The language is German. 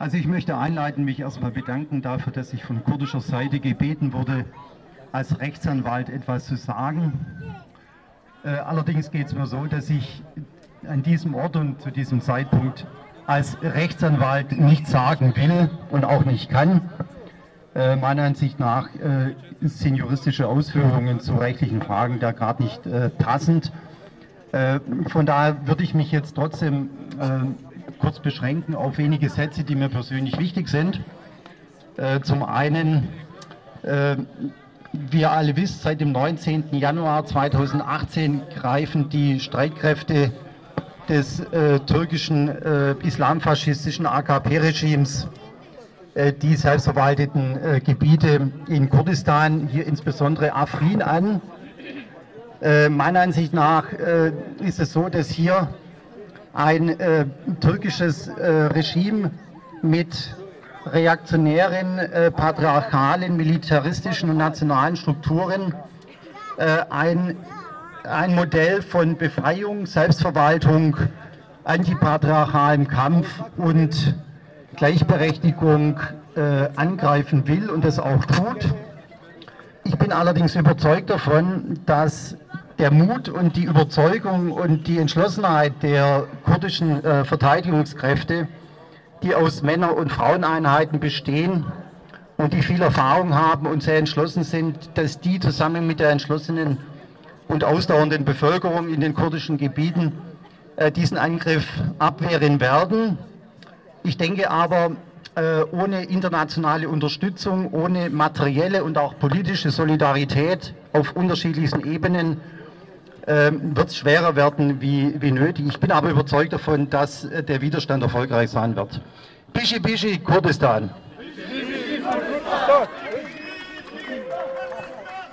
Also ich möchte einleitend mich erstmal bedanken dafür, dass ich von kurdischer Seite gebeten wurde, als Rechtsanwalt etwas zu sagen. Allerdings geht es mir so, dass ich an diesem Ort und zu diesem Zeitpunkt als Rechtsanwalt nichts sagen will und auch nicht kann. Meiner Ansicht nach sind juristische Ausführungen zu rechtlichen Fragen da gerade nicht passend. Von daher würde ich mich jetzt trotzdem kurz beschränken auf wenige Sätze, die mir persönlich wichtig sind. Zum einen, wie ihr alle wisst, seit dem 19. Januar 2018 greifen die Streitkräfte des türkischen islamfaschistischen AKP-Regimes die selbstverwalteten Gebiete in Kurdistan, hier insbesondere Afrin, an. Meiner Ansicht nach ist es so, dass hier ein türkisches Regime mit reaktionären, patriarchalen, militaristischen und nationalen Strukturen ein Modell von Befreiung, Selbstverwaltung, antipatriarchalem Kampf und Gleichberechtigung angreifen will und das auch tut. Ich bin allerdings überzeugt davon, dass der Mut und die Überzeugung und die Entschlossenheit der kurdischen Verteidigungskräfte, die aus Männer- und Fraueneinheiten bestehen und die viel Erfahrung haben und sehr entschlossen sind, dass die zusammen mit der entschlossenen und ausdauernden Bevölkerung in den kurdischen Gebieten diesen Angriff abwehren werden. Ich denke aber, ohne internationale Unterstützung, ohne materielle und auch politische Solidarität auf unterschiedlichsten Ebenen wird es schwerer werden wie nötig. Ich bin aber überzeugt davon, dass der Widerstand erfolgreich sein wird. Bishi Bishi Kurdistan.